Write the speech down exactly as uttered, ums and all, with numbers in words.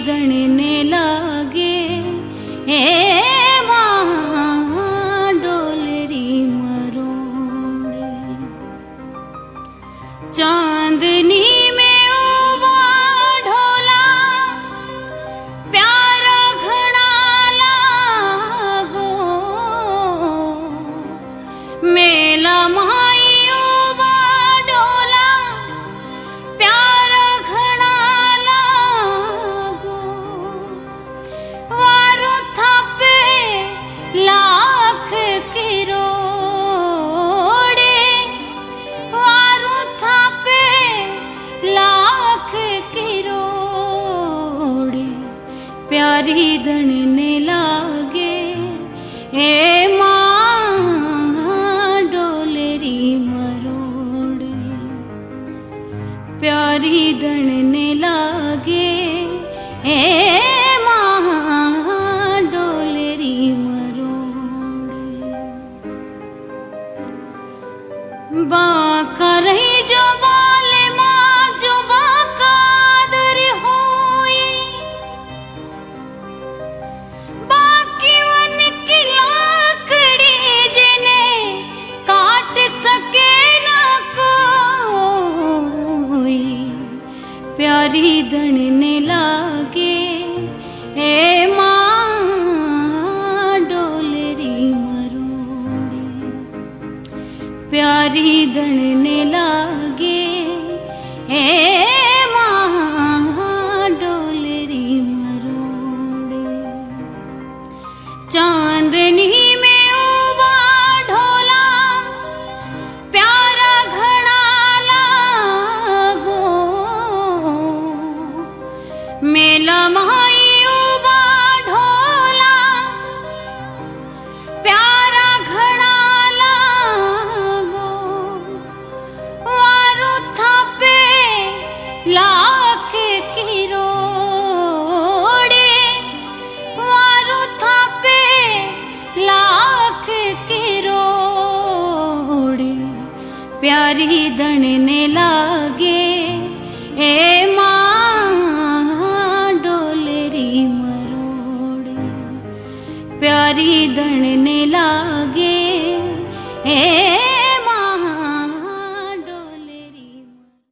दणने लागे हे मां डोलरी मरोड़े। चांदनी में उबा ढोला प्यारा घना लागो, मेला माई उबा ढोला प्यारा घना लागो। वारो थापे लाख किरोड़े, वारो थापे लाख किरोड़े। प्यारी दणने लागे ए मां डोलरी मरोड़े। प्यारी दणने लागे ए मां डोलरी मरोड़े। बाका रही जो बाले मां जो बाकादर होई, बाकी वन की लाकड़ी जिने काट सके ना कोई। प्यारी दणने लागे ए मां डोलरी मरोड़े। प्यारी दणने लागे ए मां डोलरी मरोड़े। चांदनी में उबा ढोला प्यारा घना लागो, मेला माई उबा ढोला प्यारा घना लागो। वारो थापे लाख किरोड़े, वारो थापे लाख किरोड़े। प्यारी दणने लागे ए मां डोलरी मरोड़े। प्यारी दणने लागे ए